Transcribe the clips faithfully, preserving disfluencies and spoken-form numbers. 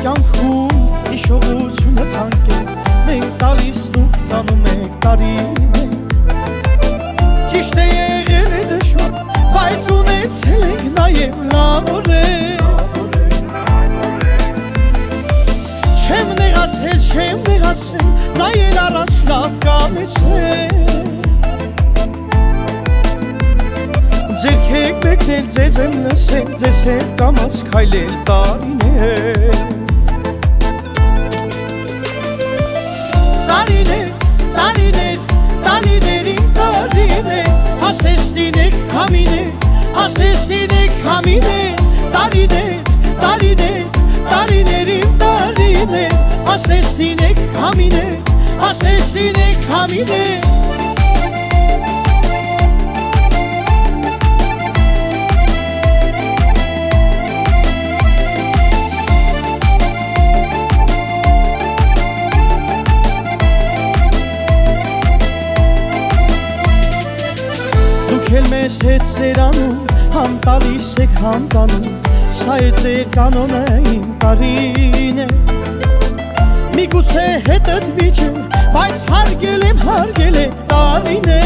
կյանքում հիշողությունը թանկ է, մենք տալիս դուք տանում եք տարին է։ Ճիշտ է եղել է դժվար, բայց ունեցել եք նաև լավ օրեր։ Չեմ նեղացել, չեմ նեղացել, նայել առաջ լավ կամեցել։ Ձերք եք մեկնել, ձեզ եմ լսել, ձեզ հետ կամաց քայլել տարիներ։ Տարիներ, տարիներ, տարիներին տարիներ, ասես լինեք համիներ, ասես լինեք համիներ, տարիներ, տարիներ, տարիներին տարիներ, ասես լինեք համիներ, ասես լինեք համիներ։ Էլ մեզ հետ ծերանում, համ տալիս եք համ տանում, սա է ձեր կանոնը իմ տարին է։ Միգուցե հետըտ վիճեմ, բայց հարգել եմ, հարգել եք տարին է։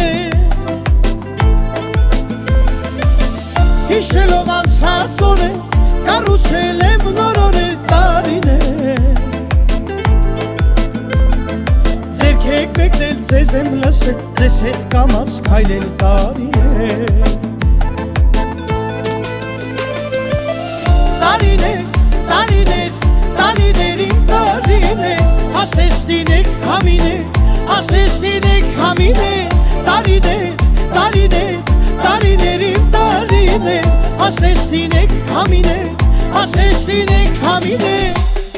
Հիշելով անցած օրեր, կառուցել եմ նոր օրեր տարին է։ Ձերք եք մեկնել, ձեզ եմ լսել, ձեզ հետ կամաց քայլել տարին է։ Տարիներ, տարիներ, տարիներին տարիներ, ասես լինեք համիներ, ասես լինեք համիներ, տարիներ, տարիներ, տարիներին տարիներ, ասես լինեք համիներ, ասես լինեք համիներ։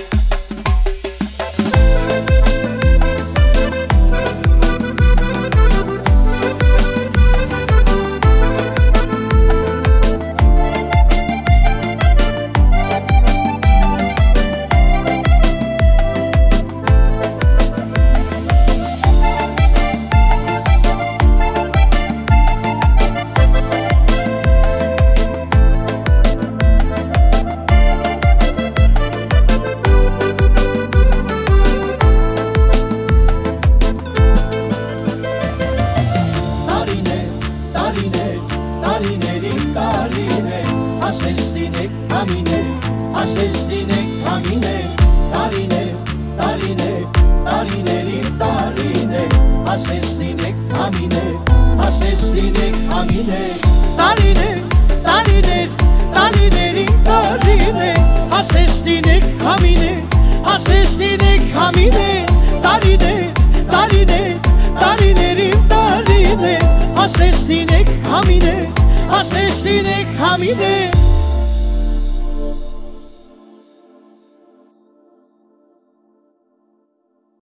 Տարիներին տարիներ, ասես լինեք համիներ, ասես լինեք համիներ, տարիներ, տարիներ, տարիներին տարիներ, ասես լինեք համիներ, ասես լինեք համիներ, տարիներ, տարիներ, տարիներին տարիներ, ասես լինեք համիներ, ասես լինեք համիներ, տարիներ, տարիներ, տարիներին տարիներ, ասես լինեք համիներ, ասես լինեք համիներ։